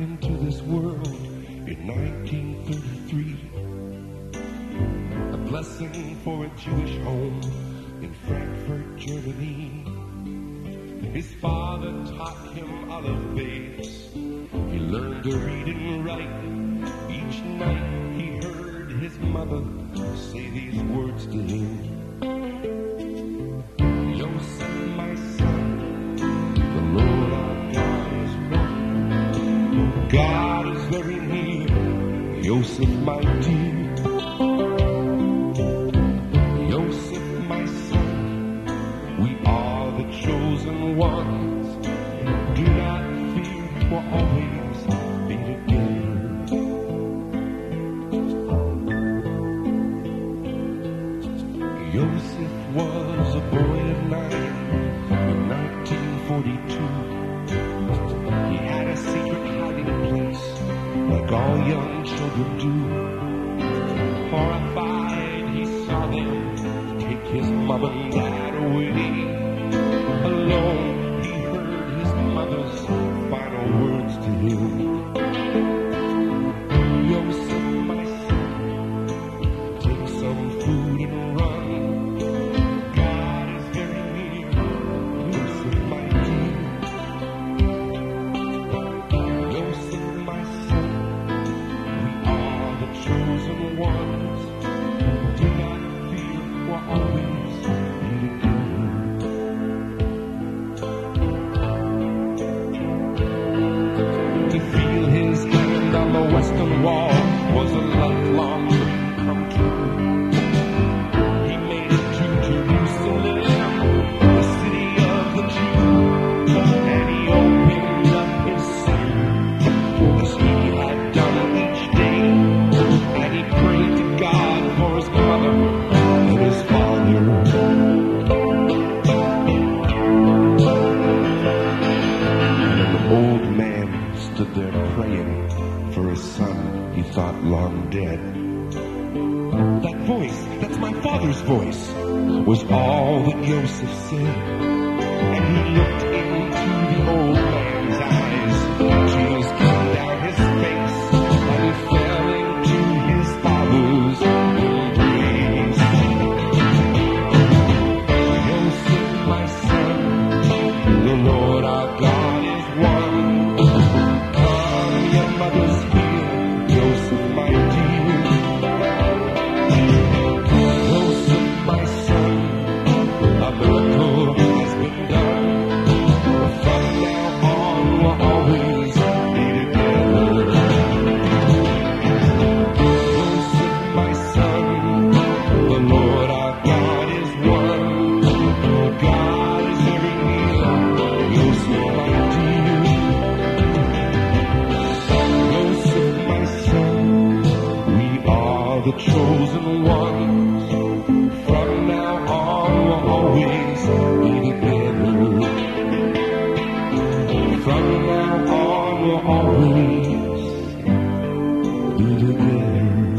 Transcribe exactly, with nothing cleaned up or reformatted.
into this world in nineteen thirty-three. A blessing for a Jewish home in Frankfurt, Germany. His father taught him olive babes. He learned to read and write. Each night he heard his mother say these words to him. Yosef, my son, the Lord our God is one. God is very near, Yosef, my dear. Yosef, my son, we are the chosen ones. Do not fear, we'll always be together. Yosef was a boy of nine in nineteen forty-two. He had a secret hiding place, like all young children do. Horrified, he saw them take his mom and dad away. Alone, he heard his mother's final words to him. Yosef, my son, take some food and run. God is very near, Yosef, my dear. Yosef, my son, we are the chosen ones. Do not fear, we'll always be together. To feel his hand on the western wall was a lifelong dream come true. He made it to Jerusalem, the city of the Jews, and he opened up his sight as he had done each day, and he prayed to God for his mother and his father. And an old man stood there praying for his son he thought long dead. That voice, that's my father's voice, was all that Yosef said. And he looked into the old man's eyes. Tears came down his face, and he fell into his father's embrace. Yosef, my son, the Lord our God is one. Come, your mother's here, Yosef, my dear. Yosef, my son, a miracle has been done. From now on, we'll always be together. Yosef, my son, the Lord our God is one. God is very near, Yosef, my dear. Yosef, my son, we are the chosen ones. From now on, we'll always be together. From now on, we'll always be together.